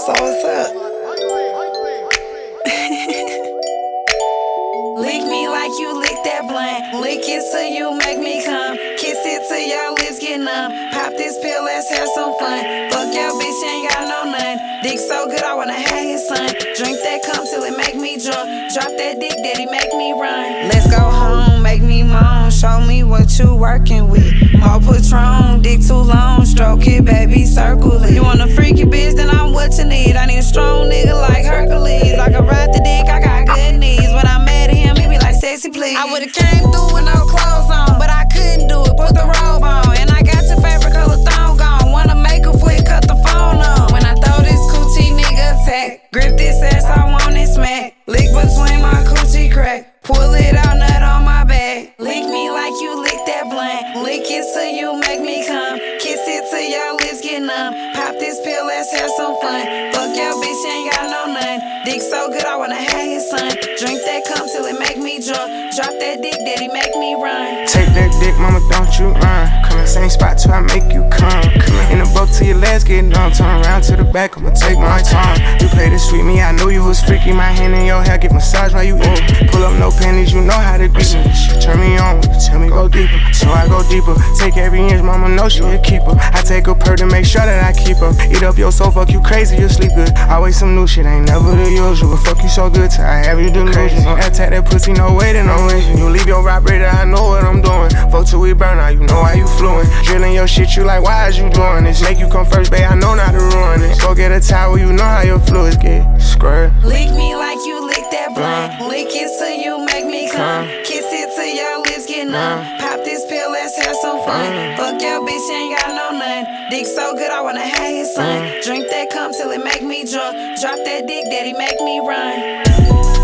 So what's up? Lick me like you lick that blunt. Lick it till you make me come. Kiss it till your lips get numb. Pop this pill, let's have some fun. Fuck your bitch, ain't got no none. Dick so good, I wanna have his son. Drink that cum till it make me drunk. Drop that dick, daddy, make me run. Let's go home, make me moan. Show me what you working with. More Patron, dick too long. Stroke it, baby, circle it. You want a freaky bitch, then I'm what you need. I need a strong nigga like Hercules. I can ride the dick, I got good knees. When I'm mad at him, he be like, sexy please. I would've came through with no clothes on, but I couldn't do it, put the robe on. And I got your favorite color thong on. Wanna make a quick, cut the phone on. When I throw this coochie nigga attack, grip this ass, I want it smack. Lick between my coochie crack, pull it out, nut on my back. Lick me like you lick that blunt. Lick it till you make me come. Kiss it till your lips get numb. Pop this pill, let's have some fun. Fuck your bitch, ain't got no none. Dick so good, I wanna have his son. Drink that cum till it make me drunk. Drop that dick, daddy, make me run. Take that dick, mama, don't you run. Come in the same spot till I make you come. In the boat till your legs get numb. Turn around to the back, I'ma take my time. You play this sweet, me, I knew you was freaky. My hand in your hair, get massage while you eat. Pull up no panties, you know how to grease me. Turn me on, tell me go deeper. So I go deeper. Take every inch, mama know she a keeper. I take a purr to make sure that I keep her. Eat up your soul, fuck you crazy, you sleep good. Always some new shit, ain't never the usual. Fuck you so good till I have you delusional. Attack that pussy, no waiting, no waiting. You leave your vibrator, I know what I'm doing. Fuck till we burn out, you know how you fluent. Drilling your shit, you like, why is you doing this? Make you come first, babe, I know not to ruin it. Go get a towel, you know how your fluids get squared. Lick me like you lick that blunt. Lick it till you make me come. Kiss it till your lips get numb. Pop this pill, let's have some fun. Fuck your bitch, ain't got no none. Dick so good, I wanna have his son. Drink that cum till it make me drunk. Drop that dick, daddy, make me run.